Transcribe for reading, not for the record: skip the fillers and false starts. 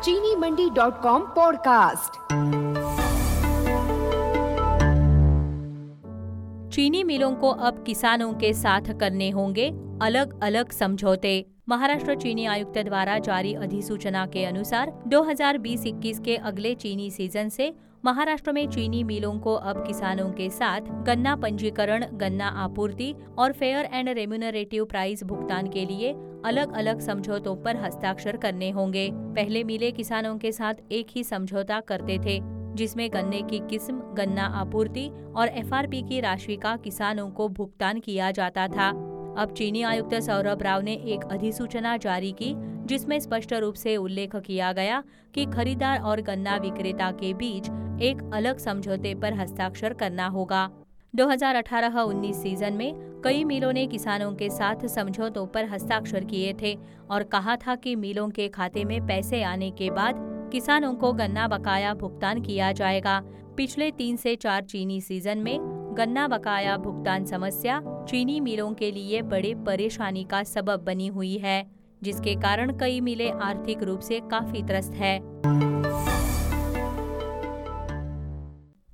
चीनीमंडी.com podcast. चीनी मिलों को अब किसानों के साथ करने होंगे अलग अलग समझौते। महाराष्ट्र चीनी आयुक्त द्वारा जारी अधिसूचना के अनुसार 2020-21 के अगले चीनी सीजन से महाराष्ट्र में चीनी मिलों को अब किसानों के साथ गन्ना पंजीकरण, गन्ना आपूर्ति और फेयर एंड रेम्यूनरेटिव प्राइस भुगतान के लिए अलग अलग समझौतों पर हस्ताक्षर करने होंगे। पहले मिलें किसानों के साथ एक ही समझौता करते थे, जिसमें गन्ने की किस्म, गन्ना आपूर्ति और एफआरपी की राशि का किसानों को भुगतान किया जाता था। अब चीनी आयुक्त सौरभ राव ने एक अधिसूचना जारी की, जिसमें स्पष्ट रूप से उल्लेख किया गया कि खरीदार और गन्ना विक्रेता के बीच एक अलग समझौते पर हस्ताक्षर करना होगा। 2018-19 सीजन में कई मिलों ने किसानों के साथ समझौतों पर हस्ताक्षर किए थे और कहा था कि मिलों के खाते में पैसे आने के बाद किसानों को गन्ना बकाया भुगतान किया जाएगा। पिछले 3 से 4 चीनी सीजन में गन्ना बकाया भुगतान समस्या चीनी मिलों के लिए बड़े परेशानी का सबब बनी हुई है, जिसके कारण कई मिलें आर्थिक रूप से काफी त्रस्त है।